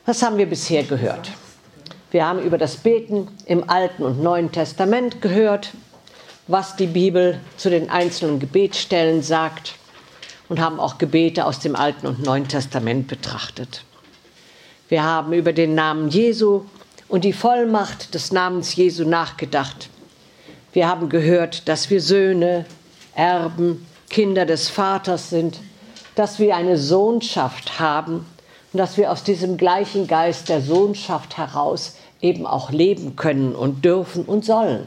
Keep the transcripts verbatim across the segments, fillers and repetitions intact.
Was haben wir bisher gehört? Wir haben über das Beten im Alten und Neuen Testament gehört, was die Bibel zu den einzelnen Gebetsstellen sagt und haben auch Gebete aus dem Alten und Neuen Testament betrachtet. Wir haben über den Namen Jesu und die Vollmacht des Namens Jesu nachgedacht. Wir haben gehört, dass wir Söhne, Erben, Kinder des Vaters sind, dass wir eine Sohnschaft haben und dass wir aus diesem gleichen Geist der Sohnschaft heraus eben auch leben können und dürfen und sollen.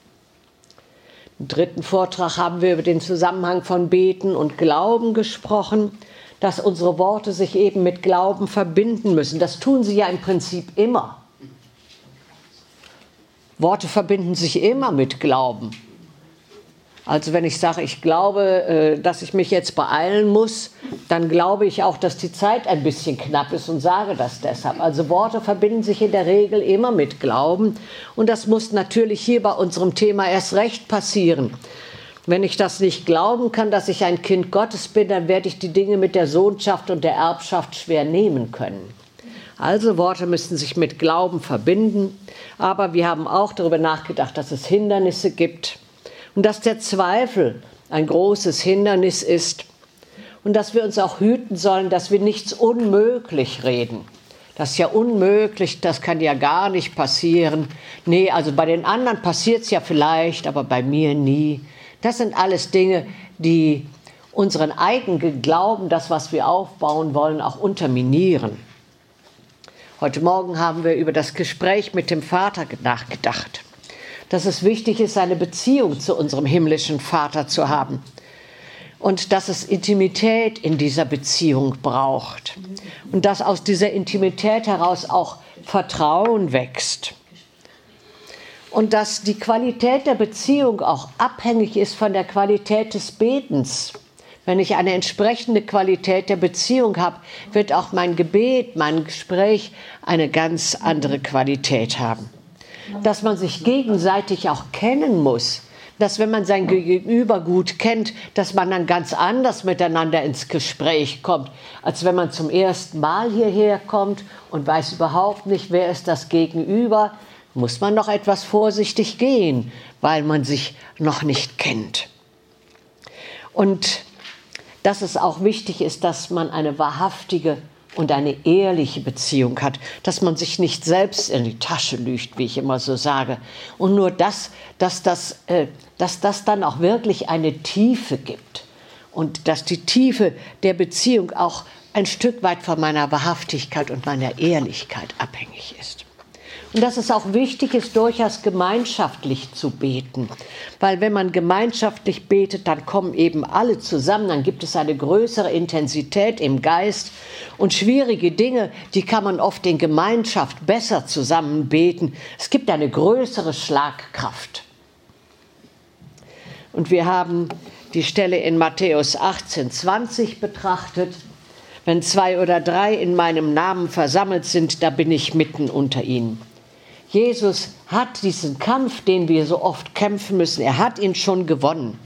Im dritten Vortrag haben wir über den Zusammenhang von Beten und Glauben gesprochen, dass unsere Worte sich eben mit Glauben verbinden müssen. Das tun sie ja im Prinzip immer. Worte verbinden sich immer mit Glauben. Also wenn ich sage, ich glaube, dass ich mich jetzt beeilen muss, dann glaube ich auch, dass die Zeit ein bisschen knapp ist und sage das deshalb. Also Worte verbinden sich in der Regel immer mit Glauben. Und das muss natürlich hier bei unserem Thema erst recht passieren. Wenn ich das nicht glauben kann, dass ich ein Kind Gottes bin, dann werde ich die Dinge mit der Sohnschaft und der Erbschaft schwer nehmen können. Also Worte müssen sich mit Glauben verbinden. Aber wir haben auch darüber nachgedacht, dass es Hindernisse gibt. Und dass der Zweifel ein großes Hindernis ist und dass wir uns auch hüten sollen, dass wir nichts unmöglich reden. Das ist ja unmöglich, das kann ja gar nicht passieren. Nee, also bei den anderen passiert es ja vielleicht, aber bei mir nie. Das sind alles Dinge, die unseren eigenen Glauben, das, was wir aufbauen wollen, auch unterminieren. Heute Morgen haben wir über das Gespräch mit dem Vater nachgedacht. Dass es wichtig ist, eine Beziehung zu unserem himmlischen Vater zu haben. Und dass es Intimität in dieser Beziehung braucht. Und dass aus dieser Intimität heraus auch Vertrauen wächst. Und dass die Qualität der Beziehung auch abhängig ist von der Qualität des Betens. Wenn ich eine entsprechende Qualität der Beziehung habe, wird auch mein Gebet, mein Gespräch eine ganz andere Qualität haben. Dass man sich gegenseitig auch kennen muss, dass wenn man sein Gegenüber gut kennt, dass man dann ganz anders miteinander ins Gespräch kommt, als wenn man zum ersten Mal hierher kommt und weiß überhaupt nicht, wer ist das Gegenüber, muss man noch etwas vorsichtig gehen, weil man sich noch nicht kennt. Und dass es auch wichtig ist, dass man eine wahrhaftige und eine ehrliche Beziehung hat, dass man sich nicht selbst in die Tasche lügt, wie ich immer so sage. Und nur das, dass das, äh, dass das dann auch wirklich eine Tiefe gibt und dass die Tiefe der Beziehung auch ein Stück weit von meiner Wahrhaftigkeit und meiner Ehrlichkeit abhängig ist. Und dass es auch wichtig ist, durchaus gemeinschaftlich zu beten. Weil wenn man gemeinschaftlich betet, dann kommen eben alle zusammen, dann gibt es eine größere Intensität im Geist. Und schwierige Dinge, die kann man oft in Gemeinschaft besser zusammen beten. Es gibt eine größere Schlagkraft. Und wir haben die Stelle in Matthäus achtzehn, zwanzig betrachtet. Wenn zwei oder drei in meinem Namen versammelt sind, da bin ich mitten unter ihnen. Jesus hat diesen Kampf, den wir so oft kämpfen müssen, er hat ihn schon gewonnen.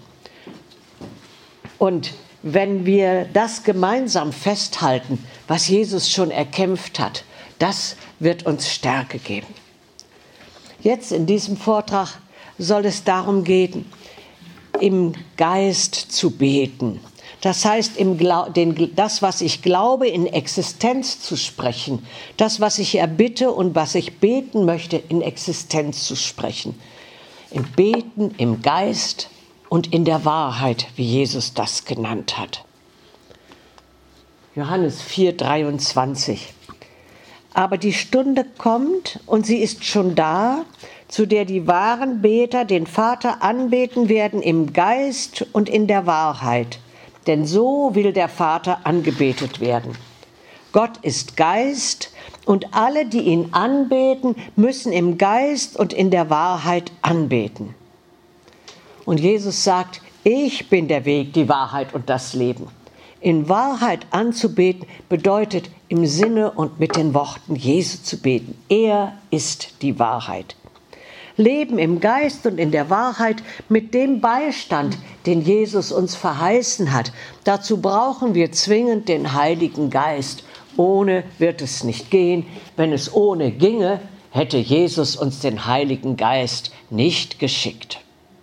Und wenn wir das gemeinsam festhalten, was Jesus schon erkämpft hat, das wird uns Stärke geben. Jetzt in diesem Vortrag soll es darum gehen, im Geist zu beten. Das heißt, im Glau- den, das, was ich glaube, in Existenz zu sprechen. Das, was ich erbitte und was ich beten möchte, in Existenz zu sprechen. Im Beten, im Geist und in der Wahrheit, wie Jesus das genannt hat. Johannes vier, dreiundzwanzig. Aber die Stunde kommt und sie ist schon da, zu der die wahren Beter den Vater anbeten werden im Geist und in der Wahrheit. Denn so will der Vater angebetet werden. Gott ist Geist und alle, die ihn anbeten, müssen im Geist und in der Wahrheit anbeten. Und Jesus sagt, ich bin der Weg, die Wahrheit und das Leben. In Wahrheit anzubeten bedeutet im Sinne und mit den Worten Jesu zu beten. Er ist die Wahrheit. Leben im Geist und in der Wahrheit mit dem Beistand, den Jesus uns verheißen hat. Dazu brauchen wir zwingend den Heiligen Geist Ohne wird es nicht gehen. Wenn es ohne ginge, hätte Jesus uns den Heiligen Geist nicht geschickt.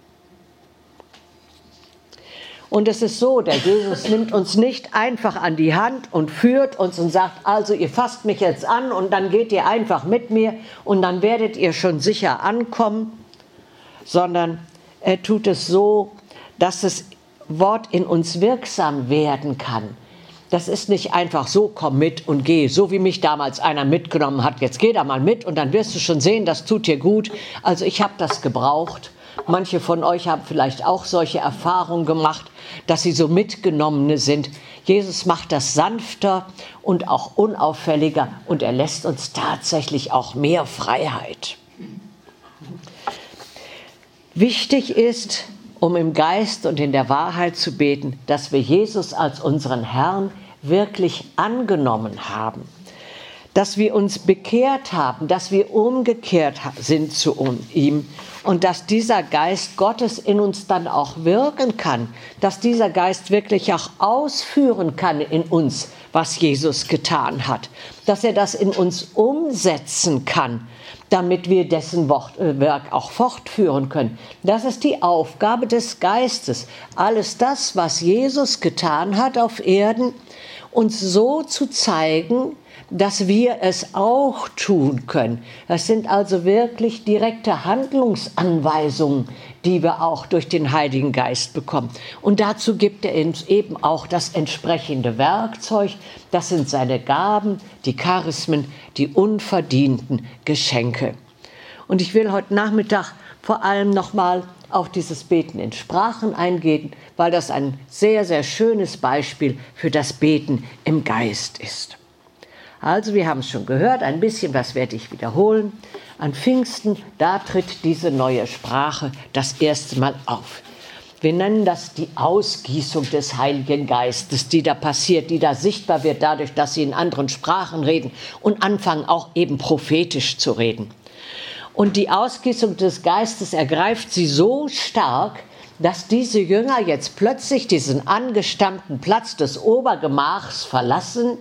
Und es ist so, der Jesus nimmt uns nicht einfach an die Hand und führt uns und sagt, also ihr fasst mich jetzt an und dann geht ihr einfach mit mir und dann werdet ihr schon sicher ankommen, sondern er tut es so, dass das Wort in uns wirksam werden kann. Das ist nicht einfach so, komm mit und geh, so wie mich damals einer mitgenommen hat, jetzt geh da mal mit und dann wirst du schon sehen, das tut dir gut. Also ich habe das gebraucht. Manche von euch haben vielleicht auch solche Erfahrungen gemacht, dass sie so Mitgenommene sind. Jesus macht das sanfter und auch unauffälliger und er lässt uns tatsächlich auch mehr Freiheit. Wichtig ist, um im Geist und in der Wahrheit zu beten, dass wir Jesus als unseren Herrn wirklich angenommen haben. Dass wir uns bekehrt haben, dass wir umgekehrt sind zu ihm und dass dieser Geist Gottes in uns dann auch wirken kann, dass dieser Geist wirklich auch ausführen kann in uns, was Jesus getan hat, dass er das in uns umsetzen kann, damit wir dessen Werk auch fortführen können. Das ist die Aufgabe des Geistes. Alles das, was Jesus getan hat auf Erden, uns so zu zeigen, dass wir es auch tun können. Das sind also wirklich direkte Handlungsanweisungen, die wir auch durch den Heiligen Geist bekommen. Und dazu gibt er uns eben auch das entsprechende Werkzeug. Das sind seine Gaben, die Charismen, die unverdienten Geschenke. Und ich will heute Nachmittag vor allem nochmal auf dieses Beten in Sprachen eingehen, weil das ein sehr, sehr schönes Beispiel für das Beten im Geist ist. Also wir haben es schon gehört, ein bisschen was werde ich wiederholen. An Pfingsten, da tritt diese neue Sprache das erste Mal auf. Wir nennen das die Ausgießung des Heiligen Geistes, die da passiert, die da sichtbar wird dadurch, dass sie in anderen Sprachen reden und anfangen auch eben prophetisch zu reden. Und die Ausgießung des Geistes ergreift sie so stark, dass diese Jünger jetzt plötzlich diesen angestammten Platz des Obergemachs verlassen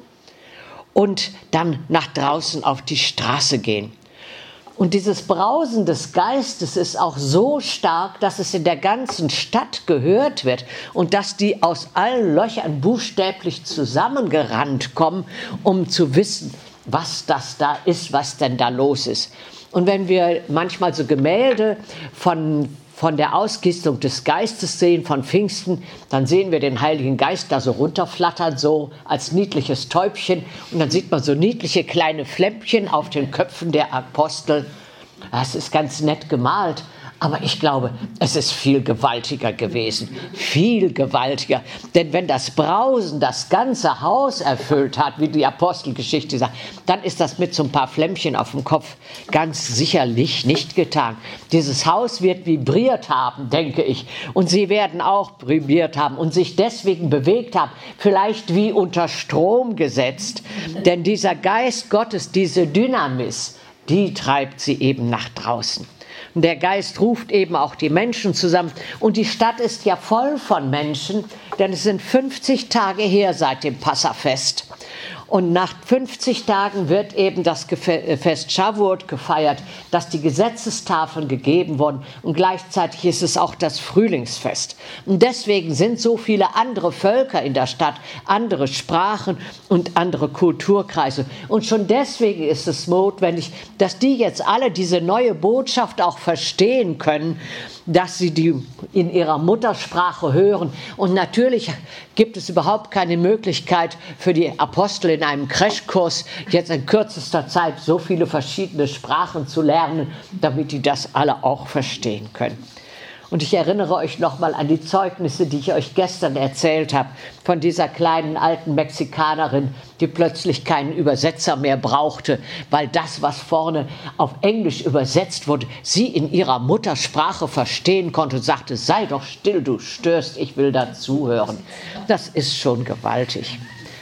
und dann nach draußen auf die Straße gehen. Und dieses Brausen des Geistes ist auch so stark, dass es in der ganzen Stadt gehört wird und dass die aus allen Löchern buchstäblich zusammengerannt kommen, um zu wissen, was das da ist, was denn da los ist. Und wenn wir manchmal so Gemälde von von der Ausgießung des Geistes sehen, von Pfingsten, dann sehen wir den Heiligen Geist da so runterflattern, so als niedliches Täubchen. Und dann sieht man so niedliche kleine Flämmchen auf den Köpfen der Apostel. Das ist ganz nett gemalt. Aber ich glaube, es ist viel gewaltiger gewesen, viel gewaltiger. Denn wenn das Brausen das ganze Haus erfüllt hat, wie die Apostelgeschichte sagt, dann ist das mit so ein paar Flämmchen auf dem Kopf ganz sicherlich nicht getan. Dieses Haus wird vibriert haben, denke ich. Und sie werden auch vibriert haben und sich deswegen bewegt haben, vielleicht wie unter Strom gesetzt. Denn dieser Geist Gottes, diese Dynamis, die treibt sie eben nach draußen. Und der Geist ruft eben auch die Menschen zusammen. Und die Stadt ist ja voll von Menschen, denn es sind fünfzig Tage her seit dem Passafest. Und nach fünfzig Tagen wird eben das Fest Shavuot gefeiert, dass die Gesetzestafeln gegeben wurden. Und gleichzeitig ist es auch das Frühlingsfest. Und deswegen sind so viele andere Völker in der Stadt, andere Sprachen und andere Kulturkreise. Und schon deswegen ist es notwendig, dass die jetzt alle diese neue Botschaft auch verstehen können, dass sie die in ihrer Muttersprache hören. Und natürlich gibt es überhaupt keine Möglichkeit für die Apostel in einem Crashkurs jetzt in kürzester Zeit so viele verschiedene Sprachen zu lernen, damit die das alle auch verstehen können. Und ich erinnere euch nochmal an die Zeugnisse, die ich euch gestern erzählt habe, von dieser kleinen alten Mexikanerin, die plötzlich keinen Übersetzer mehr brauchte, weil das, was vorne auf Englisch übersetzt wurde, sie in ihrer Muttersprache verstehen konnte und sagte, sei doch still, du störst, ich will da zuhören. Das ist schon gewaltig.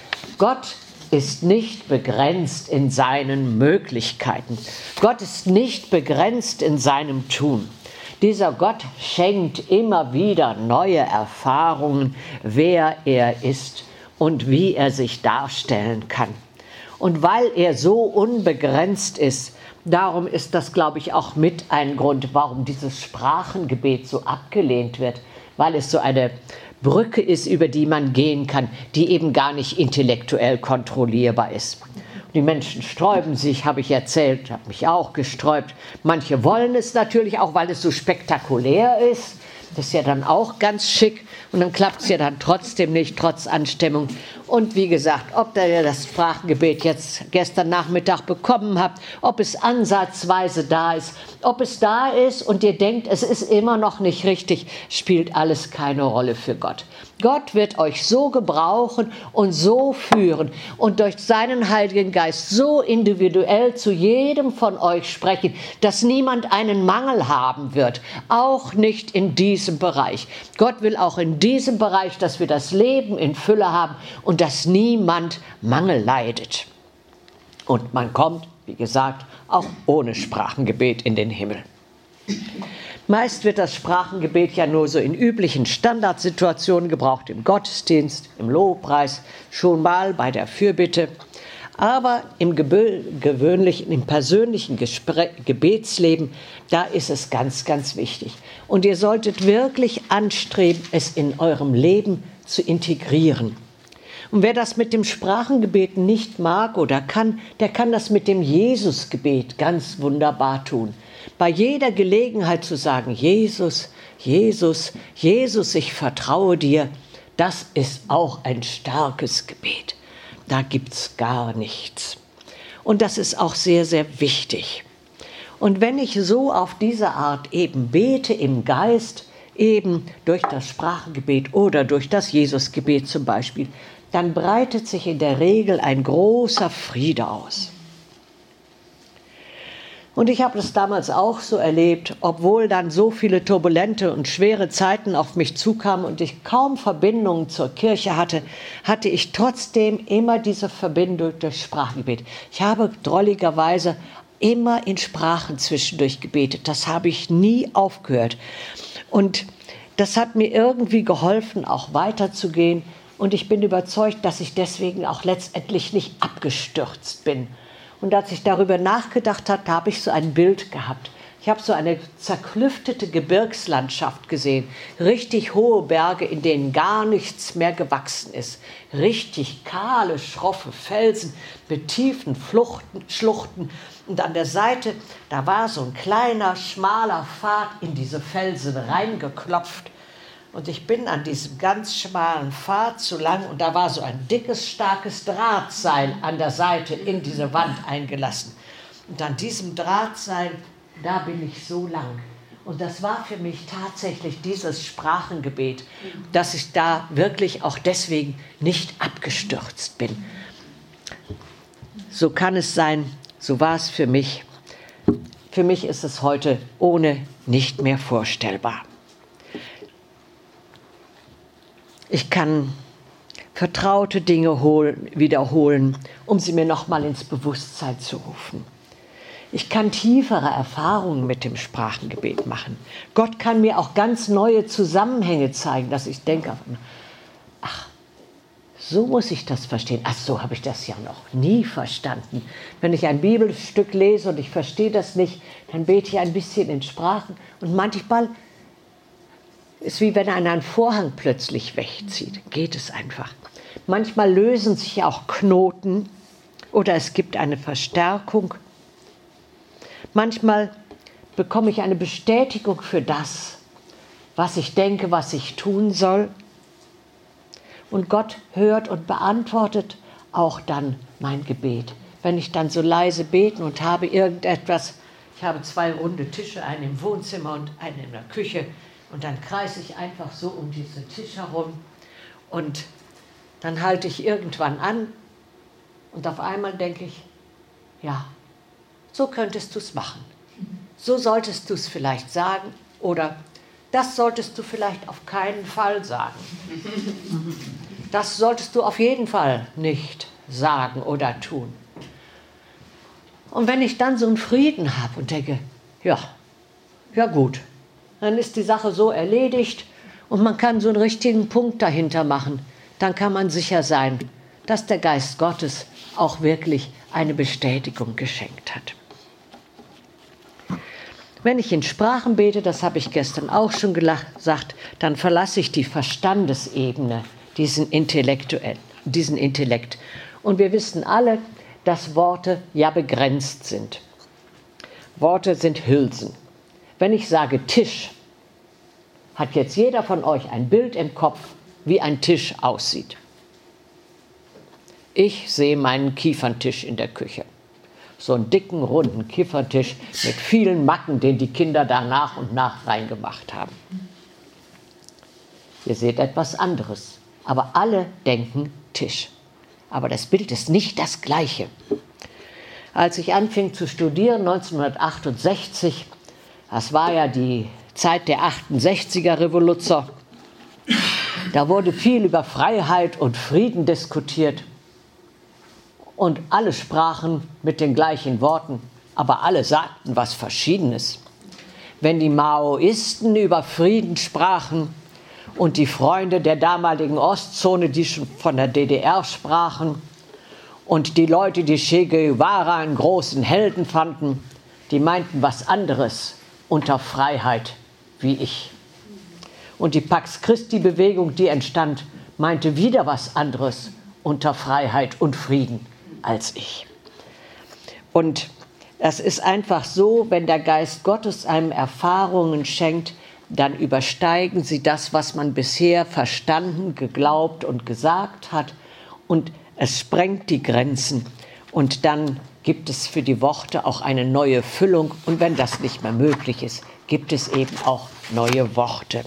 Gott ist nicht begrenzt in seinen Möglichkeiten. Gott ist nicht begrenzt in seinem Tun. Dieser Gott schenkt immer wieder neue Erfahrungen, wer er ist und wie er sich darstellen kann. Und weil er so unbegrenzt ist, darum ist das, glaube ich, auch mit ein Grund, warum dieses Sprachengebet so abgelehnt wird, weil es so eine Brücke ist, über die man gehen kann, die eben gar nicht intellektuell kontrollierbar ist. Die Menschen sträuben sich, habe ich erzählt, habe mich auch gesträubt. Manche wollen es natürlich auch, weil es so spektakulär ist. Das ist ja dann auch ganz schick und dann klappt es ja dann trotzdem nicht, trotz Anstimmung. Und wie gesagt, ob ihr das Sprachengebet jetzt gestern Nachmittag bekommen habt, ob es ansatzweise da ist, ob es da ist und ihr denkt, es ist immer noch nicht richtig, spielt alles keine Rolle für Gott. Gott wird euch so gebrauchen und so führen und durch seinen Heiligen Geist so individuell zu jedem von euch sprechen, dass niemand einen Mangel haben wird, auch nicht in diesem Bereich. Gott will auch in diesem Bereich, dass wir das Leben in Fülle haben und dass niemand Mangel leidet. Und man kommt, wie gesagt, auch ohne Sprachengebet in den Himmel. Meist wird das Sprachengebet ja nur so in üblichen Standardsituationen gebraucht, im Gottesdienst, im Lobpreis, schon mal bei der Fürbitte. Aber im gewöhnlichen, im persönlichen Gespräch, Gebetsleben, da ist es ganz, ganz wichtig. Und ihr solltet wirklich anstreben, es in eurem Leben zu integrieren. Und wer das mit dem Sprachengebet nicht mag oder kann, der kann das mit dem Jesusgebet ganz wunderbar tun. Bei jeder Gelegenheit zu sagen, Jesus, Jesus, Jesus, ich vertraue dir, das ist auch ein starkes Gebet. Da gibt's gar nichts. Und das ist auch sehr, sehr wichtig. Und wenn ich so auf diese Art eben bete im Geist, eben durch das Sprachengebet oder durch das Jesusgebet zum Beispiel, dann breitet sich in der Regel ein großer Friede aus. Und ich habe das damals auch so erlebt, obwohl dann so viele turbulente und schwere Zeiten auf mich zukamen und ich kaum Verbindungen zur Kirche hatte, hatte ich trotzdem immer diese Verbindung durch Sprachengebet. Ich habe drolligerweise immer in Sprachen zwischendurch gebetet. Das habe ich nie aufgehört. Und das hat mir irgendwie geholfen, auch weiterzugehen. Und ich bin überzeugt, dass ich deswegen auch letztendlich nicht abgestürzt bin. Und als ich darüber nachgedacht habe, habe ich so ein Bild gehabt. Ich habe so eine zerklüftete Gebirgslandschaft gesehen. Richtig hohe Berge, in denen gar nichts mehr gewachsen ist. Richtig kahle, schroffe Felsen mit tiefen Fluchten, Schluchten. Und an der Seite, da war so ein kleiner, schmaler Pfad in diese Felsen reingeklopft. Und ich bin an diesem ganz schmalen Pfad so lang und da war so ein dickes, starkes Drahtseil an der Seite in diese Wand eingelassen. Und an diesem Drahtseil, da bin ich so lang. Und das war für mich tatsächlich dieses Sprachengebet, dass ich da wirklich auch deswegen nicht abgestürzt bin. So kann es sein, so war es für mich. Für mich ist es heute ohne nicht mehr vorstellbar. Ich kann vertraute Dinge holen, wiederholen, um sie mir nochmal ins Bewusstsein zu rufen. Ich kann tiefere Erfahrungen mit dem Sprachengebet machen. Gott kann mir auch ganz neue Zusammenhänge zeigen, dass ich denke, ach, so muss ich das verstehen. Ach, so habe ich das ja noch nie verstanden. Wenn ich ein Bibelstück lese und ich verstehe das nicht, dann bete ich ein bisschen in Sprachen und manchmal ist wie wenn einer einen Vorhang plötzlich wegzieht. Geht es einfach. Manchmal lösen sich auch Knoten oder es gibt eine Verstärkung. Manchmal bekomme ich eine Bestätigung für das, was ich denke, was ich tun soll. Und Gott hört und beantwortet auch dann mein Gebet. Wenn ich dann so leise bete und habe irgendetwas, ich habe zwei runde Tische, einen im Wohnzimmer und einen in der Küche, und dann kreise ich einfach so um diesen Tisch herum und dann halte ich irgendwann an und auf einmal denke ich, ja, so könntest du es machen. So solltest du es vielleicht sagen oder das solltest du vielleicht auf keinen Fall sagen. Das solltest du auf jeden Fall nicht sagen oder tun. Und wenn ich dann so einen Frieden habe und denke, ja, ja gut, dann ist die Sache so erledigt und man kann so einen richtigen Punkt dahinter machen. Dann kann man sicher sein, dass der Geist Gottes auch wirklich eine Bestätigung geschenkt hat. Wenn ich in Sprachen bete, das habe ich gestern auch schon gesagt, dann verlasse ich die Verstandesebene, diesen intellektuell, diesen Intellekt. Und wir wissen alle, dass Worte ja begrenzt sind. Worte sind Hülsen. Wenn ich sage Tisch, hat jetzt jeder von euch ein Bild im Kopf, wie ein Tisch aussieht. Ich sehe meinen Kieferntisch in der Küche. So einen dicken, runden Kiefertisch mit vielen Macken, den die Kinder da nach und nach reingemacht haben. Ihr seht etwas anderes, aber alle denken Tisch. Aber das Bild ist nicht das gleiche. Als ich anfing zu studieren, neunzehnhundertachtundsechzig, das war ja die Zeit der achtundsechziger-Revolution, da wurde viel über Freiheit und Frieden diskutiert. Und alle sprachen mit den gleichen Worten, aber alle sagten was Verschiedenes. Wenn die Maoisten über Frieden sprachen und die Freunde der damaligen Ostzone, die schon von der D D R sprachen, und die Leute, die Che Guevara einen großen Helden fanden, die meinten was anderes unter Freiheit wie ich. Und die Pax Christi-Bewegung, die entstand, meinte wieder was anderes unter Freiheit und Frieden als ich. Und es ist einfach so, wenn der Geist Gottes einem Erfahrungen schenkt, dann übersteigen sie das, was man bisher verstanden, geglaubt und gesagt hat, und es sprengt die Grenzen. Und dann gibt es für die Worte auch eine neue Füllung. Und wenn das nicht mehr möglich ist, gibt es eben auch neue Worte.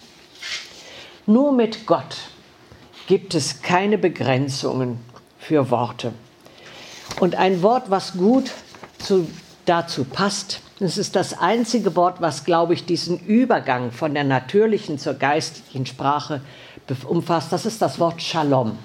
Nur mit Gott gibt es keine Begrenzungen für Worte. Und ein Wort, was gut zu, dazu passt, das ist das einzige Wort, was, glaube ich, diesen Übergang von der natürlichen zur geistlichen Sprache umfasst, das ist das Wort Shalom.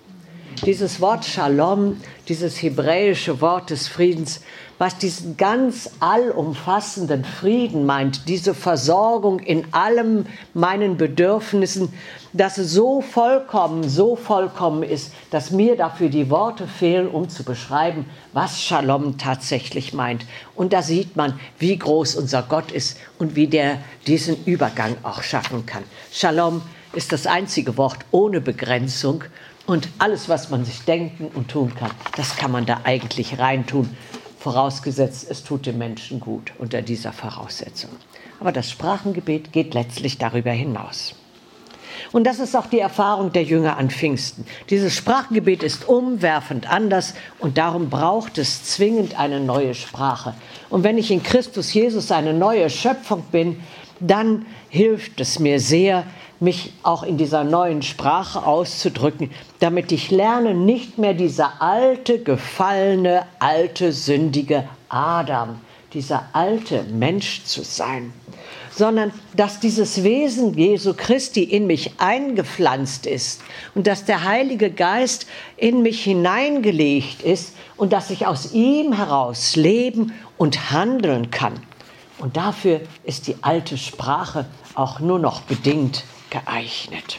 Dieses Wort Shalom, dieses hebräische Wort des Friedens, was diesen ganz allumfassenden Frieden meint, diese Versorgung in allem meinen Bedürfnissen, dass es so vollkommen, so vollkommen ist, dass mir dafür die Worte fehlen, um zu beschreiben, was Shalom tatsächlich meint. Und da sieht man, wie groß unser Gott ist und wie der diesen Übergang auch schaffen kann. Shalom ist das einzige Wort ohne Begrenzung. Und alles, was man sich denken und tun kann, das kann man da eigentlich reintun, vorausgesetzt, es tut dem Menschen gut unter dieser Voraussetzung. Aber das Sprachengebet geht letztlich darüber hinaus. Und das ist auch die Erfahrung der Jünger an Pfingsten. Dieses Sprachengebet ist umwerfend anders und darum braucht es zwingend eine neue Sprache. Und wenn ich in Christus Jesus eine neue Schöpfung bin, dann hilft es mir sehr, mich auch in dieser neuen Sprache auszudrücken, damit ich lerne, nicht mehr dieser alte, gefallene, alte, sündige Adam, dieser alte Mensch zu sein, sondern dass dieses Wesen Jesu Christi in mich eingepflanzt ist und dass der Heilige Geist in mich hineingelegt ist und dass ich aus ihm heraus leben und handeln kann. Und dafür ist die alte Sprache auch nur noch bedingt geeignet.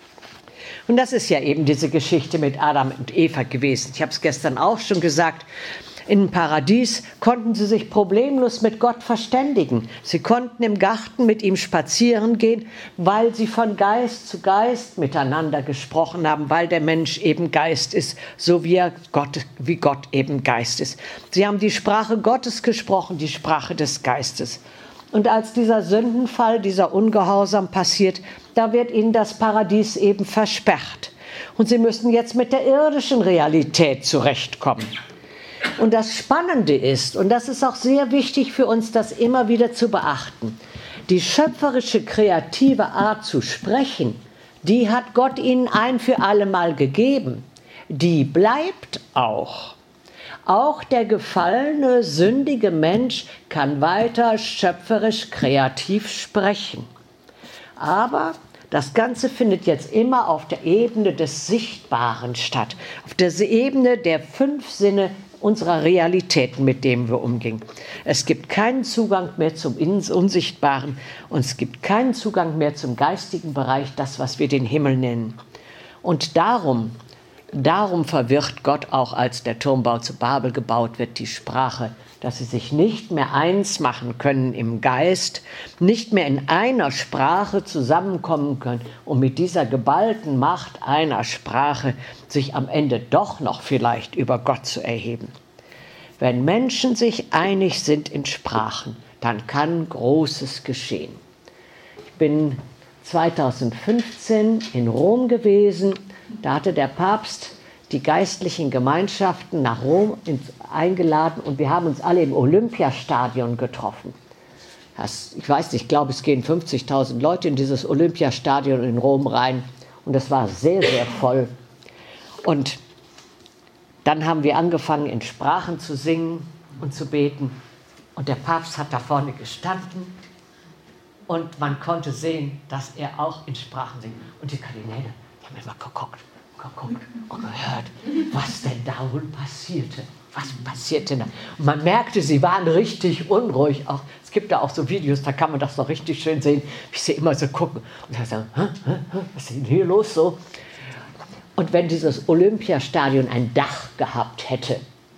Und das ist ja eben diese Geschichte mit Adam und Eva gewesen. Ich habe es gestern auch schon gesagt. Im Paradies konnten sie sich problemlos mit Gott verständigen. Sie konnten im Garten mit ihm spazieren gehen, weil sie von Geist zu Geist miteinander gesprochen haben, weil der Mensch eben Geist ist, so wie, er Gott, wie Gott eben Geist ist. Sie haben die Sprache Gottes gesprochen, die Sprache des Geistes. Und als dieser Sündenfall, dieser Ungehorsam passiert, da wird ihnen das Paradies eben versperrt. Und sie müssen jetzt mit der irdischen Realität zurechtkommen. Und das Spannende ist, und das ist auch sehr wichtig für uns, das immer wieder zu beachten, die schöpferische, kreative Art zu sprechen, die hat Gott ihnen ein für alle Mal gegeben. Die bleibt auch. Auch der gefallene, sündige Mensch kann weiter schöpferisch, kreativ sprechen. Aber das Ganze findet jetzt immer auf der Ebene des Sichtbaren statt, auf der Ebene der fünf Sinne unserer Realitäten, mit denen wir umgehen. Es gibt keinen Zugang mehr zum Unsichtbaren und es gibt keinen Zugang mehr zum geistigen Bereich, das, was wir den Himmel nennen. Und darum Darum verwirrt Gott auch, als der Turmbau zu Babel gebaut wird, die Sprache, dass sie sich nicht mehr eins machen können im Geist, nicht mehr in einer Sprache zusammenkommen können und mit dieser geballten Macht einer Sprache sich am Ende doch noch vielleicht über Gott zu erheben. Wenn Menschen sich einig sind in Sprachen, dann kann Großes geschehen. Ich bin zweitausendfünfzehn in Rom gewesen. Da hatte der Papst die geistlichen Gemeinschaften nach Rom eingeladen und wir haben uns alle im Olympiastadion getroffen. Das, ich weiß nicht, ich glaube, es gehen fünfzigtausend Leute in dieses Olympiastadion in Rom rein und das war sehr, sehr voll. Und dann haben wir angefangen, in Sprachen zu singen und zu beten und der Papst hat da vorne gestanden und man konnte sehen, dass er auch in Sprachen singt. Und die Kardinäle, die haben immer geguckt. geguckt und gehört, was denn da wohl passierte. Was passierte da? Und man merkte, sie waren richtig unruhig. Auch, es gibt da auch so Videos, da kann man das noch richtig schön sehen, wie sie immer so gucken. Und dann sagen, hä, hä, hä, was ist denn hier los so? Und wenn dieses Olympiastadion ein Dach gehabt hätte,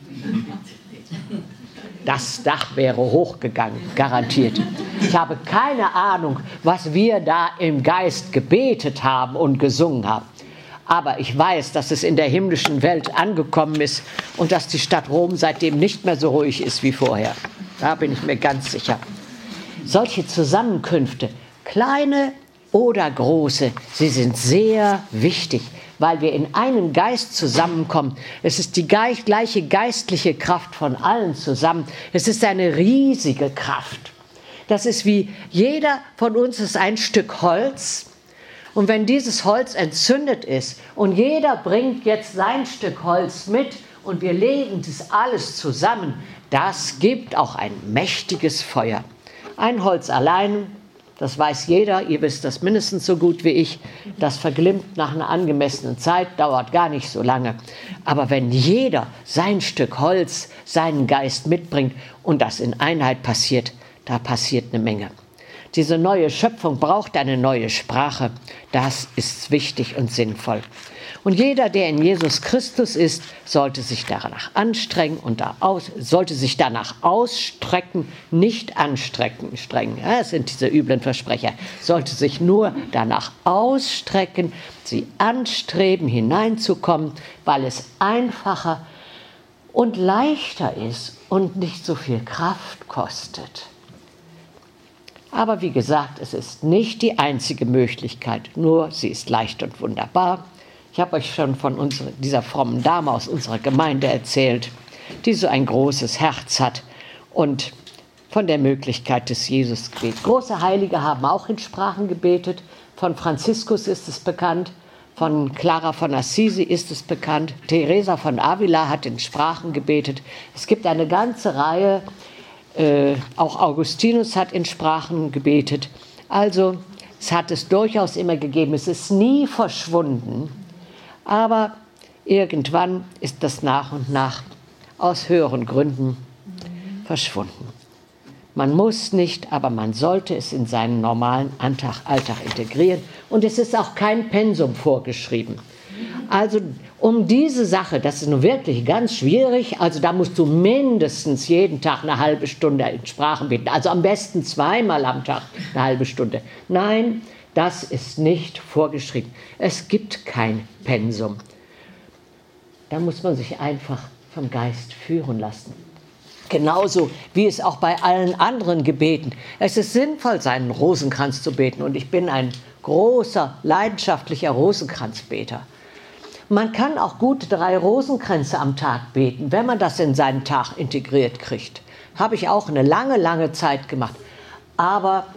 das Dach wäre hochgegangen, garantiert. Ich habe keine Ahnung, was wir da im Geist gebetet haben und gesungen haben. Aber ich weiß, dass es in der himmlischen Welt angekommen ist und dass die Stadt Rom seitdem nicht mehr so ruhig ist wie vorher. Da bin ich mir ganz sicher. Solche Zusammenkünfte, kleine oder große, sie sind sehr wichtig, weil wir in einem Geist zusammenkommen. Es ist die gleiche geistliche Kraft von allen zusammen. Es ist eine riesige Kraft. Das ist wie, jeder von uns ist ein Stück Holz. Und wenn dieses Holz entzündet ist und jeder bringt jetzt sein Stück Holz mit und wir legen das alles zusammen, das gibt auch ein mächtiges Feuer. Ein Holz allein, das weiß jeder, ihr wisst das mindestens so gut wie ich, das verglimmt nach einer angemessenen Zeit, dauert gar nicht so lange. Aber wenn jeder sein Stück Holz, seinen Geist mitbringt und das in Einheit passiert, da passiert eine Menge. Diese neue Schöpfung braucht eine neue Sprache. Das ist wichtig und sinnvoll. Und jeder, der in Jesus Christus ist, sollte sich danach anstrengen und da aus, sollte sich danach ausstrecken, nicht anstrengen. Strengen. Ja, das sind diese üblen Versprecher. Sollte sich nur danach ausstrecken, sie anstreben, hineinzukommen, weil es einfacher und leichter ist und nicht so viel Kraft kostet. Aber wie gesagt, es ist nicht die einzige Möglichkeit, nur sie ist leicht und wunderbar. Ich habe euch schon von unserer, dieser frommen Dame aus unserer Gemeinde erzählt, die so ein großes Herz hat und von der Möglichkeit des Jesusgebets. Große Heilige haben auch in Sprachen gebetet. Von Franziskus ist es bekannt, von Clara von Assisi ist es bekannt, Teresa von Avila hat in Sprachen gebetet. Es gibt eine ganze Reihe. Äh, auch Augustinus hat in Sprachen gebetet. Also es hat es durchaus immer gegeben. Es ist nie verschwunden. Aber irgendwann ist das nach und nach aus höheren Gründen verschwunden. Man muss nicht, aber man sollte es in seinen normalen Alltag integrieren. Und es ist auch kein Pensum vorgeschrieben. Also um diese Sache, das ist nun wirklich ganz schwierig, also da musst du mindestens jeden Tag eine halbe Stunde in Sprachen beten, also am besten zweimal am Tag eine halbe Stunde. Nein, das ist nicht vorgeschrieben. Es gibt kein Pensum. Da muss man sich einfach vom Geist führen lassen. Genauso wie es auch bei allen anderen Gebeten. Es ist sinnvoll, seinen Rosenkranz zu beten und ich bin ein großer, leidenschaftlicher Rosenkranzbeter. Man kann auch gut drei Rosenkränze am Tag beten, wenn man das in seinen Tag integriert kriegt. Habe ich auch eine lange, lange Zeit gemacht. Aber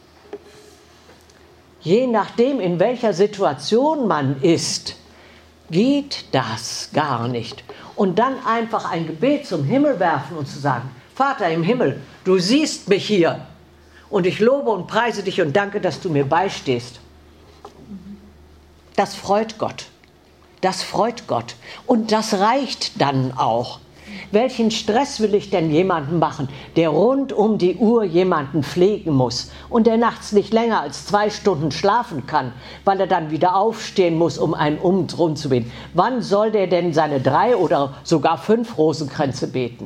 je nachdem, in welcher Situation man ist, geht das gar nicht. Und dann einfach ein Gebet zum Himmel werfen und zu sagen, Vater im Himmel, du siehst mich hier und ich lobe und preise dich und danke, dass du mir beistehst. Das freut Gott. Das freut Gott. Und das reicht dann auch. Welchen Stress will ich denn jemandem machen, der rund um die Uhr jemanden pflegen muss und der nachts nicht länger als zwei Stunden schlafen kann, weil er dann wieder aufstehen muss, um einen um drum zu beten? Wann soll der denn seine drei oder sogar fünf Rosenkränze beten?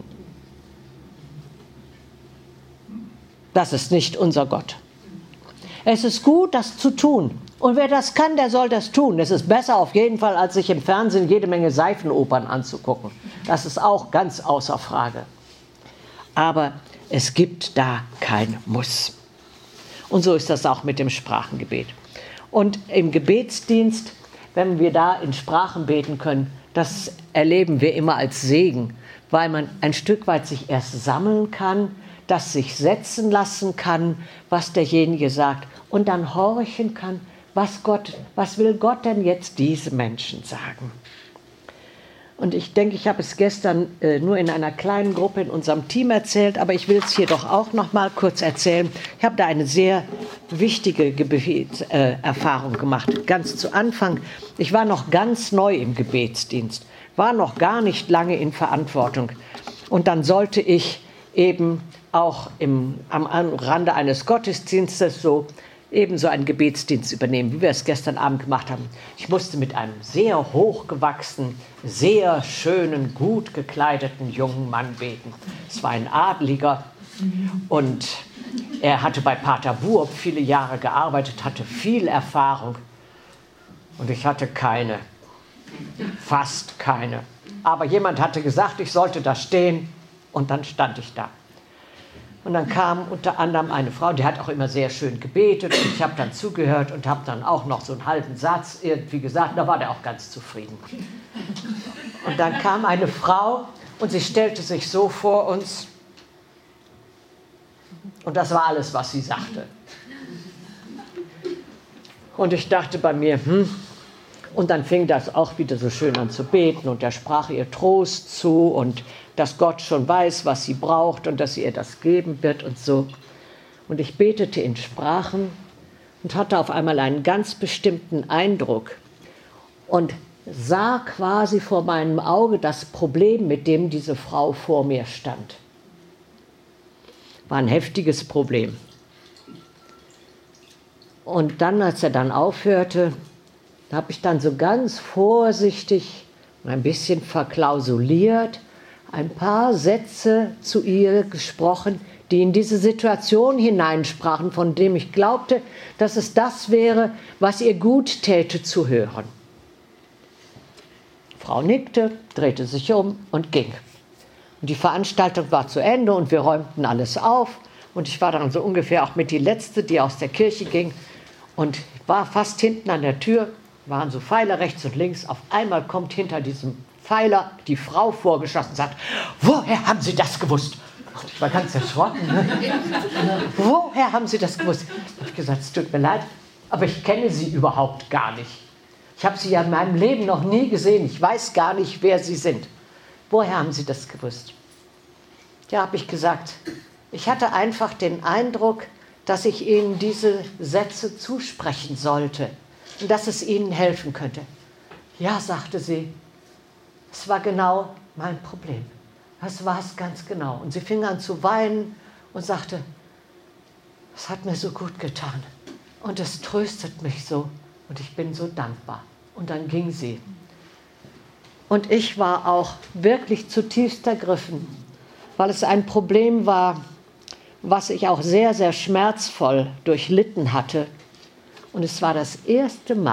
Das ist nicht unser Gott. Es ist gut, das zu tun. Und wer das kann, der soll das tun. Es ist besser auf jeden Fall, als sich im Fernsehen jede Menge Seifenopern anzugucken. Das ist auch ganz außer Frage. Aber es gibt da kein Muss. Und so ist das auch mit dem Sprachengebet. Und im Gebetsdienst, wenn wir da in Sprachen beten können, das erleben wir immer als Segen, weil man ein Stück weit sich erst sammeln kann, das sich setzen lassen kann, was derjenige sagt, und dann horchen kann, was Gott, was will Gott denn jetzt diesen Menschen sagen? Und ich denke, ich habe es gestern äh, nur in einer kleinen Gruppe in unserem Team erzählt, aber ich will es hier doch auch noch mal kurz erzählen. Ich habe da eine sehr wichtige Gebetserfahrung äh, gemacht, ganz zu Anfang. Ich war noch ganz neu im Gebetsdienst, war noch gar nicht lange in Verantwortung. Und dann sollte ich eben auch im, am Rande eines Gottesdienstes so ebenso einen Gebetsdienst übernehmen, wie wir es gestern Abend gemacht haben. Ich musste mit einem sehr hochgewachsenen, sehr schönen, gut gekleideten jungen Mann beten. Es war ein Adeliger und er hatte bei Pater Buob viele Jahre gearbeitet, hatte viel Erfahrung und ich hatte keine, fast keine. Aber jemand hatte gesagt, ich sollte da stehen und dann stand ich da. Und dann kam unter anderem eine Frau, die hat auch immer sehr schön gebetet und ich habe dann zugehört und habe dann auch noch so einen halben Satz irgendwie gesagt, da war der auch ganz zufrieden. Und dann kam eine Frau und sie stellte sich so vor uns und das war alles, was sie sagte. Und ich dachte bei mir, hm, und dann fing das auch wieder so schön an zu beten und er sprach ihr Trost zu und dass Gott schon weiß, was sie braucht und dass sie ihr das geben wird und so. Und ich betete in Sprachen und hatte auf einmal einen ganz bestimmten Eindruck und sah quasi vor meinem Auge das Problem, mit dem diese Frau vor mir stand. War ein heftiges Problem. Und dann, als er dann aufhörte, habe ich dann so ganz vorsichtig und ein bisschen verklausuliert ein paar Sätze zu ihr gesprochen, die in diese Situation hineinsprachen, von dem ich glaubte, dass es das wäre, was ihr gut täte zu hören. Die Frau nickte, drehte sich um und ging. Und die Veranstaltung war zu Ende und wir räumten alles auf. Und ich war dann so ungefähr auch mit die Letzte, die aus der Kirche ging. Und war fast hinten an der Tür, waren so Pfeiler rechts und links. Auf einmal kommt hinter diesem Pfeiler die Frau vorgeschossen und sagt, woher haben Sie das gewusst? Und ich war ganz erschrocken. Ne? Woher haben Sie das gewusst? Da habe ich gesagt, es tut mir leid, aber ich kenne Sie überhaupt gar nicht. Ich habe Sie ja in meinem Leben noch nie gesehen. Ich weiß gar nicht, wer Sie sind. Woher haben Sie das gewusst? Ja, habe ich gesagt, ich hatte einfach den Eindruck, dass ich Ihnen diese Sätze zusprechen sollte und dass es Ihnen helfen könnte. Ja, sagte sie, es war genau mein Problem. Das war es ganz genau. Und sie fing an zu weinen und sagte, es hat mir so gut getan und es tröstet mich so und ich bin so dankbar. Und dann ging sie. Und ich war auch wirklich zutiefst ergriffen, weil es ein Problem war, was ich auch sehr, sehr schmerzvoll durchlitten hatte. Und es war das erste Mal,